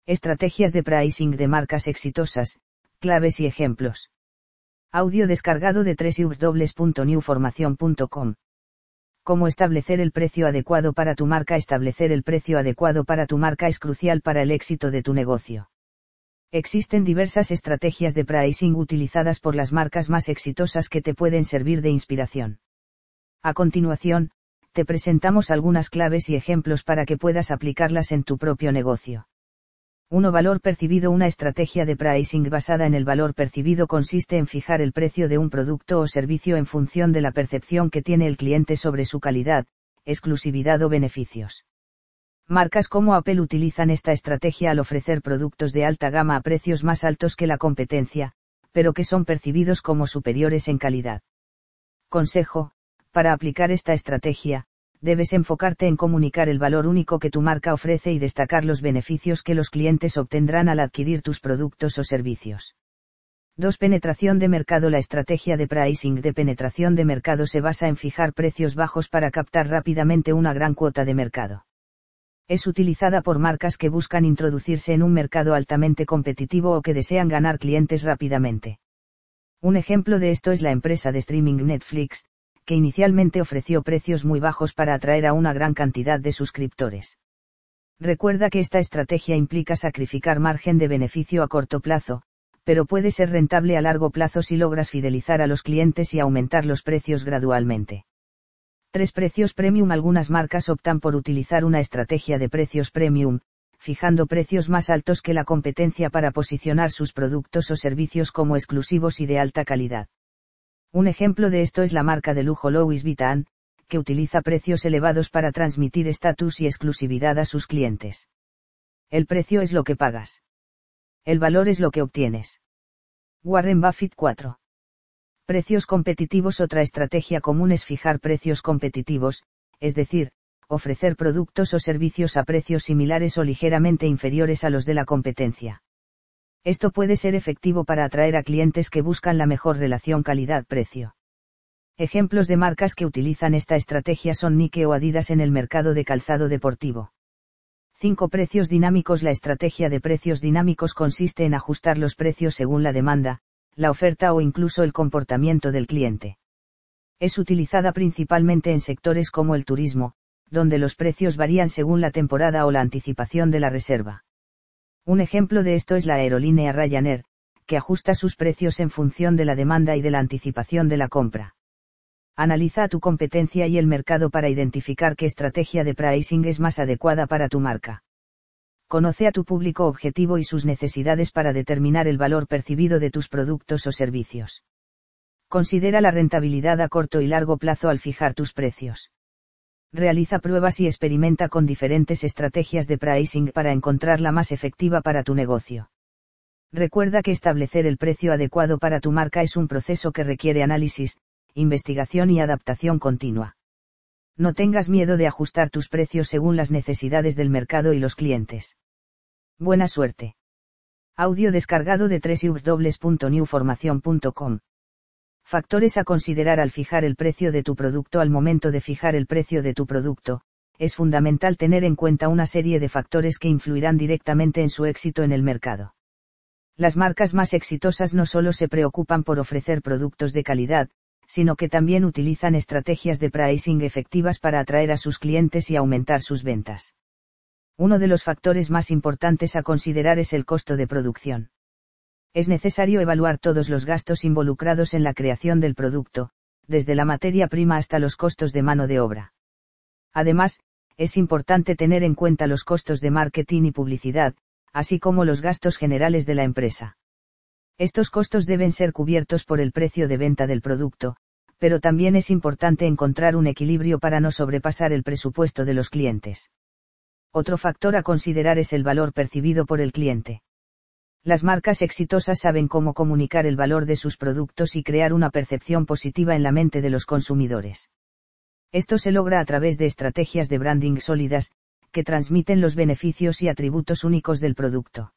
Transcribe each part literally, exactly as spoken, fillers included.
Estrategias de pricing de marcas exitosas, claves y ejemplos. Audio descargado de doble u doble u doble u punto new formación punto com. Cómo establecer el precio adecuado para tu marca. Establecer el precio adecuado para tu marca es crucial para el éxito de tu negocio. Existen diversas estrategias de pricing utilizadas por las marcas más exitosas que te pueden servir de inspiración. A continuación, te presentamos algunas claves y ejemplos para que puedas aplicarlas en tu propio negocio. uno. Valor percibido. Una estrategia de pricing basada en el valor percibido consiste en fijar el precio de un producto o servicio en función de la percepción que tiene el cliente sobre su calidad, exclusividad o beneficios. Marcas como Apple utilizan esta estrategia al ofrecer productos de alta gama a precios más altos que la competencia, pero que son percibidos como superiores en calidad. Consejo: para aplicar esta estrategia, debes enfocarte en comunicar el valor único que tu marca ofrece y destacar los beneficios que los clientes obtendrán al adquirir tus productos o servicios. dos. Penetración de mercado. La estrategia de pricing de penetración de mercado se basa en fijar precios bajos para captar rápidamente una gran cuota de mercado. Es utilizada por marcas que buscan introducirse en un mercado altamente competitivo o que desean ganar clientes rápidamente. Un ejemplo de esto es la empresa de streaming Netflix, que inicialmente ofreció precios muy bajos para atraer a una gran cantidad de suscriptores. Recuerda que esta estrategia implica sacrificar margen de beneficio a corto plazo, pero puede ser rentable a largo plazo si logras fidelizar a los clientes y aumentar los precios gradualmente. tres. Precios premium. Algunas marcas optan por utilizar una estrategia de precios premium, fijando precios más altos que la competencia para posicionar sus productos o servicios como exclusivos y de alta calidad. Un ejemplo de esto es la marca de lujo Louis Vuitton, que utiliza precios elevados para transmitir estatus y exclusividad a sus clientes. El precio es lo que pagas. El valor es lo que obtienes. Warren Buffett. cuatro. Precios competitivos. Otra estrategia común es fijar precios competitivos, es decir, ofrecer productos o servicios a precios similares o ligeramente inferiores a los de la competencia. Esto puede ser efectivo para atraer a clientes que buscan la mejor relación calidad-precio. Ejemplos de marcas que utilizan esta estrategia son Nike o Adidas en el mercado de calzado deportivo. cinco. Precios dinámicos. La estrategia de precios dinámicos consiste en ajustar los precios según la demanda, la oferta o incluso el comportamiento del cliente. Es utilizada principalmente en sectores como el turismo, donde los precios varían según la temporada o la anticipación de la reserva. Un ejemplo de esto es la aerolínea Ryanair, que ajusta sus precios en función de la demanda y de la anticipación de la compra. Analiza a tu competencia y el mercado para identificar qué estrategia de pricing es más adecuada para tu marca. Conoce a tu público objetivo y sus necesidades para determinar el valor percibido de tus productos o servicios. Considera la rentabilidad a corto y largo plazo al fijar tus precios. Realiza pruebas y experimenta con diferentes estrategias de pricing para encontrar la más efectiva para tu negocio. Recuerda que establecer el precio adecuado para tu marca es un proceso que requiere análisis, investigación y adaptación continua. No tengas miedo de ajustar tus precios según las necesidades del mercado y los clientes. Buena suerte. Audio descargado de doble u doble u doble u punto new formación punto com. Factores a considerar al fijar el precio de tu producto. Al momento de fijar el precio de tu producto, es fundamental tener en cuenta una serie de factores que influirán directamente en su éxito en el mercado. Las marcas más exitosas no solo se preocupan por ofrecer productos de calidad, sino que también utilizan estrategias de pricing efectivas para atraer a sus clientes y aumentar sus ventas. Uno de los factores más importantes a considerar es el costo de producción. Es necesario evaluar todos los gastos involucrados en la creación del producto, desde la materia prima hasta los costos de mano de obra. Además, es importante tener en cuenta los costos de marketing y publicidad, así como los gastos generales de la empresa. Estos costos deben ser cubiertos por el precio de venta del producto, pero también es importante encontrar un equilibrio para no sobrepasar el presupuesto de los clientes. Otro factor a considerar es el valor percibido por el cliente. Las marcas exitosas saben cómo comunicar el valor de sus productos y crear una percepción positiva en la mente de los consumidores. Esto se logra a través de estrategias de branding sólidas, que transmiten los beneficios y atributos únicos del producto.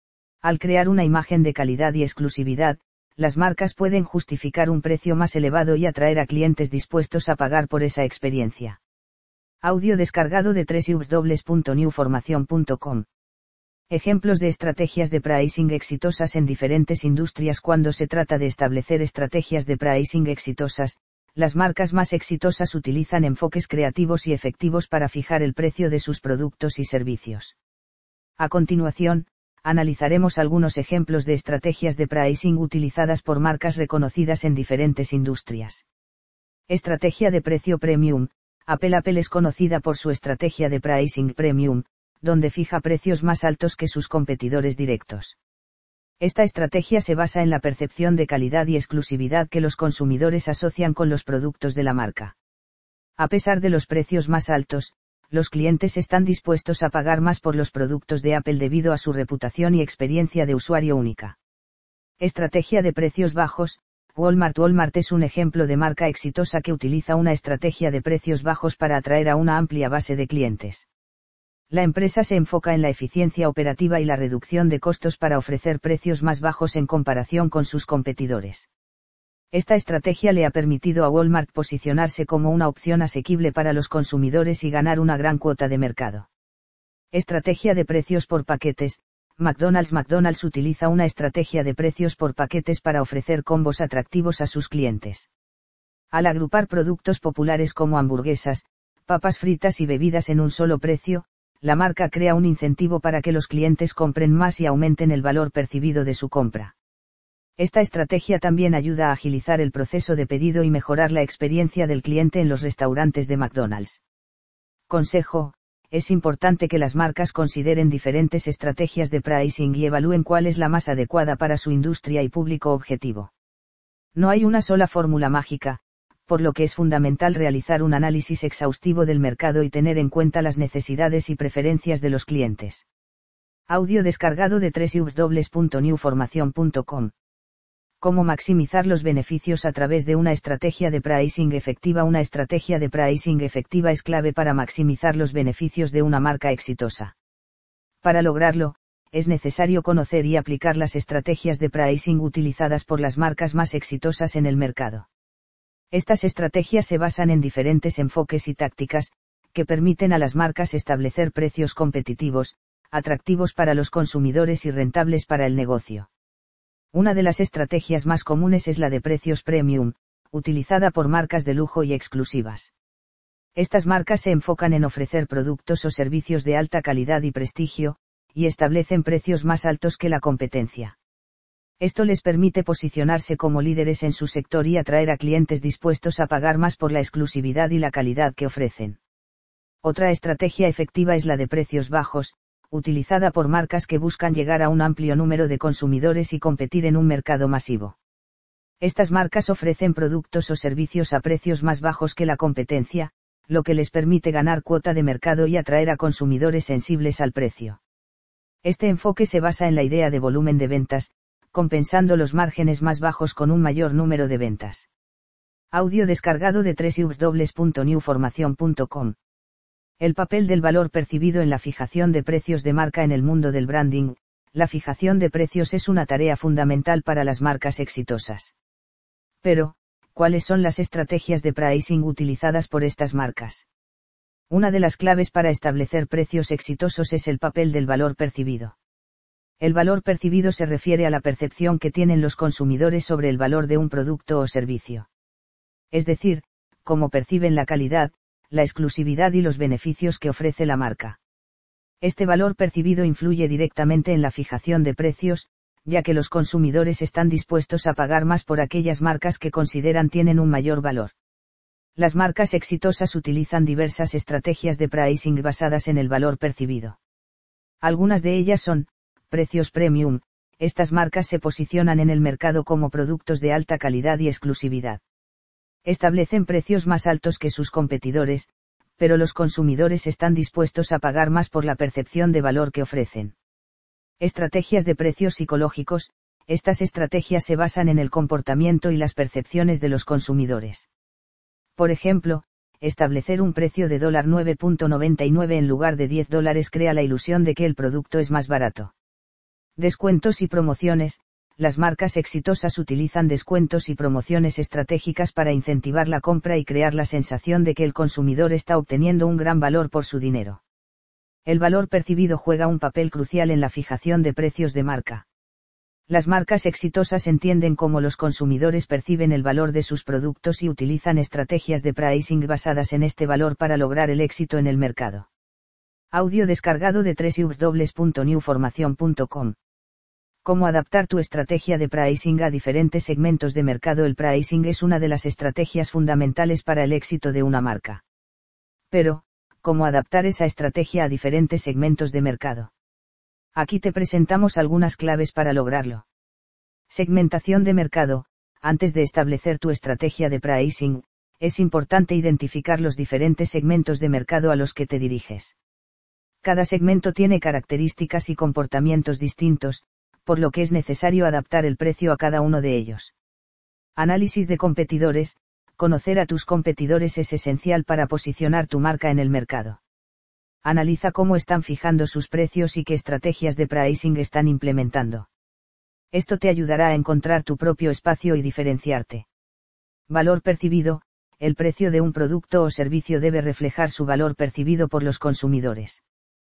Al crear una imagen de calidad y exclusividad, las marcas pueden justificar un precio más elevado y atraer a clientes dispuestos a pagar por esa experiencia. Audio descargado de doble u doble u doble u punto new formación punto com. Ejemplos de estrategias de pricing exitosas en diferentes industrias. Cuando se trata de establecer estrategias de pricing exitosas, las marcas más exitosas utilizan enfoques creativos y efectivos para fijar el precio de sus productos y servicios. A continuación, analizaremos algunos ejemplos de estrategias de pricing utilizadas por marcas reconocidas en diferentes industrias. Estrategia de precio premium. Apple Apple es conocida por su estrategia de pricing premium, donde fija precios más altos que sus competidores directos. Esta estrategia se basa en la percepción de calidad y exclusividad que los consumidores asocian con los productos de la marca. A pesar de los precios más altos, los clientes están dispuestos a pagar más por los productos de Apple debido a su reputación y experiencia de usuario única. Estrategia de precios bajos. Walmart Walmart es un ejemplo de marca exitosa que utiliza una estrategia de precios bajos para atraer a una amplia base de clientes. La empresa se enfoca en la eficiencia operativa y la reducción de costos para ofrecer precios más bajos en comparación con sus competidores. Esta estrategia le ha permitido a Walmart posicionarse como una opción asequible para los consumidores y ganar una gran cuota de mercado. Estrategia de precios por paquetes. McDonald's McDonald's utiliza una estrategia de precios por paquetes para ofrecer combos atractivos a sus clientes. Al agrupar productos populares como hamburguesas, papas fritas y bebidas en un solo precio, la marca crea un incentivo para que los clientes compren más y aumenten el valor percibido de su compra. Esta estrategia también ayuda a agilizar el proceso de pedido y mejorar la experiencia del cliente en los restaurantes de McDonald's. Consejo: es importante que las marcas consideren diferentes estrategias de pricing y evalúen cuál es la más adecuada para su industria y público objetivo. No hay una sola fórmula mágica, por lo que es fundamental realizar un análisis exhaustivo del mercado y tener en cuenta las necesidades y preferencias de los clientes. Audio descargado de doble u doble u doble u punto new formación punto com. Cómo maximizar los beneficios a través de una estrategia de pricing efectiva. Una estrategia de pricing efectiva es clave para maximizar los beneficios de una marca exitosa. Para lograrlo, es necesario conocer y aplicar las estrategias de pricing utilizadas por las marcas más exitosas en el mercado. Estas estrategias se basan en diferentes enfoques y tácticas, que permiten a las marcas establecer precios competitivos, atractivos para los consumidores y rentables para el negocio. Una de las estrategias más comunes es la de precios premium, utilizada por marcas de lujo y exclusivas. Estas marcas se enfocan en ofrecer productos o servicios de alta calidad y prestigio, y establecen precios más altos que la competencia. Esto les permite posicionarse como líderes en su sector y atraer a clientes dispuestos a pagar más por la exclusividad y la calidad que ofrecen. Otra estrategia efectiva es la de precios bajos, utilizada por marcas que buscan llegar a un amplio número de consumidores y competir en un mercado masivo. Estas marcas ofrecen productos o servicios a precios más bajos que la competencia, lo que les permite ganar cuota de mercado y atraer a consumidores sensibles al precio. Este enfoque se basa en la idea de volumen de ventas, compensando los márgenes más bajos con un mayor número de ventas. Audio descargado de doble u doble u doble u punto new formación punto com. El papel del valor percibido en la fijación de precios de marca en el mundo del branding. La fijación de precios es una tarea fundamental para las marcas exitosas. Pero, ¿cuáles son las estrategias de pricing utilizadas por estas marcas? Una de las claves para establecer precios exitosos es el papel del valor percibido. El valor percibido se refiere a la percepción que tienen los consumidores sobre el valor de un producto o servicio. Es decir, cómo perciben la calidad, la exclusividad y los beneficios que ofrece la marca. Este valor percibido influye directamente en la fijación de precios, ya que los consumidores están dispuestos a pagar más por aquellas marcas que consideran tienen un mayor valor. Las marcas exitosas utilizan diversas estrategias de pricing basadas en el valor percibido. Algunas de ellas son: precios premium. Estas marcas se posicionan en el mercado como productos de alta calidad y exclusividad. Establecen precios más altos que sus competidores, pero los consumidores están dispuestos a pagar más por la percepción de valor que ofrecen. Estrategias de precios psicológicos. Estas estrategias se basan en el comportamiento y las percepciones de los consumidores. Por ejemplo, establecer un precio de nueve noventa y nueve en lugar de diez dólares crea la ilusión de que el producto es más barato. Descuentos y promociones. Las marcas exitosas utilizan descuentos y promociones estratégicas para incentivar la compra y crear la sensación de que el consumidor está obteniendo un gran valor por su dinero. El valor percibido juega un papel crucial en la fijación de precios de marca. Las marcas exitosas entienden cómo los consumidores perciben el valor de sus productos y utilizan estrategias de pricing basadas en este valor para lograr el éxito en el mercado. Audio descargado de doble u doble u doble u punto new formación punto com. Cómo adaptar tu estrategia de pricing a diferentes segmentos de mercado. El pricing es una de las estrategias fundamentales para el éxito de una marca. Pero, ¿cómo adaptar esa estrategia a diferentes segmentos de mercado? Aquí te presentamos algunas claves para lograrlo. Segmentación de mercado. Antes de establecer tu estrategia de pricing, es importante identificar los diferentes segmentos de mercado a los que te diriges. Cada segmento tiene características y comportamientos distintos, por lo que es necesario adaptar el precio a cada uno de ellos. Análisis de competidores. Conocer a tus competidores es esencial para posicionar tu marca en el mercado. Analiza cómo están fijando sus precios y qué estrategias de pricing están implementando. Esto te ayudará a encontrar tu propio espacio y diferenciarte. Valor percibido. El precio de un producto o servicio debe reflejar su valor percibido por los consumidores.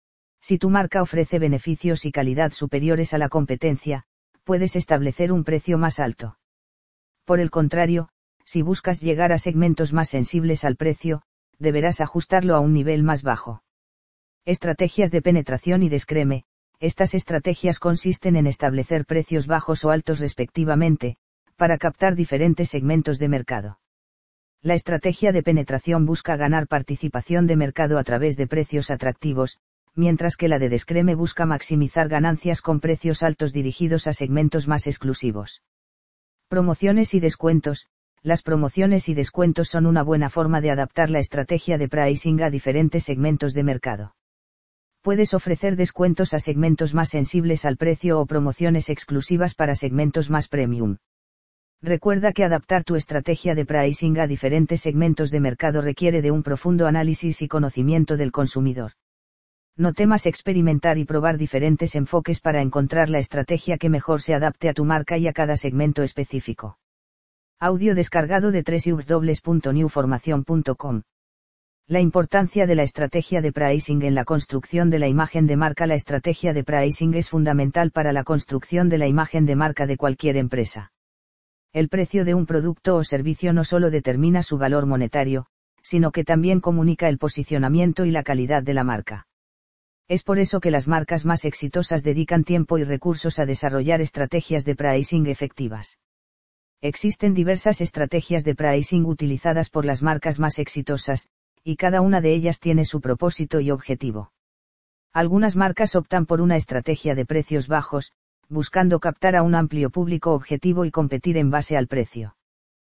Si tu marca ofrece beneficios y calidad superiores a la competencia, puedes establecer un precio más alto. Por el contrario, si buscas llegar a segmentos más sensibles al precio, deberás ajustarlo a un nivel más bajo. Estrategias de penetración y descreme. Estas estrategias consisten en establecer precios bajos o altos respectivamente, para captar diferentes segmentos de mercado. La estrategia de penetración busca ganar participación de mercado a través de precios atractivos, mientras que la de descreme busca maximizar ganancias con precios altos dirigidos a segmentos más exclusivos. Promociones y descuentos. Las promociones y descuentos son una buena forma de adaptar la estrategia de pricing a diferentes segmentos de mercado. Puedes ofrecer descuentos a segmentos más sensibles al precio o promociones exclusivas para segmentos más premium. Recuerda que adaptar tu estrategia de pricing a diferentes segmentos de mercado requiere de un profundo análisis y conocimiento del consumidor. No temas experimentar y probar diferentes enfoques para encontrar la estrategia que mejor se adapte a tu marca y a cada segmento específico. Audio descargado de doble u doble u doble u punto new formación punto com. La importancia de la estrategia de pricing en la construcción de la imagen de marca. La estrategia de pricing es fundamental para la construcción de la imagen de marca de cualquier empresa. El precio de un producto o servicio no solo determina su valor monetario, sino que también comunica el posicionamiento y la calidad de la marca. Es por eso que las marcas más exitosas dedican tiempo y recursos a desarrollar estrategias de pricing efectivas. Existen diversas estrategias de pricing utilizadas por las marcas más exitosas, y cada una de ellas tiene su propósito y objetivo. Algunas marcas optan por una estrategia de precios bajos, buscando captar a un amplio público objetivo y competir en base al precio.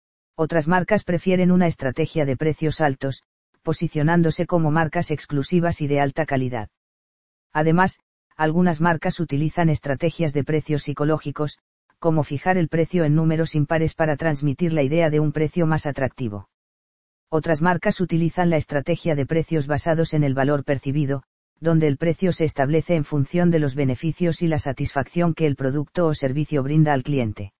Otras marcas prefieren una estrategia de precios altos, posicionándose como marcas exclusivas y de alta calidad. Además, algunas marcas utilizan estrategias de precios psicológicos, como fijar el precio en números impares para transmitir la idea de un precio más atractivo. Otras marcas utilizan la estrategia de precios basados en el valor percibido, donde el precio se establece en función de los beneficios y la satisfacción que el producto o servicio brinda al cliente.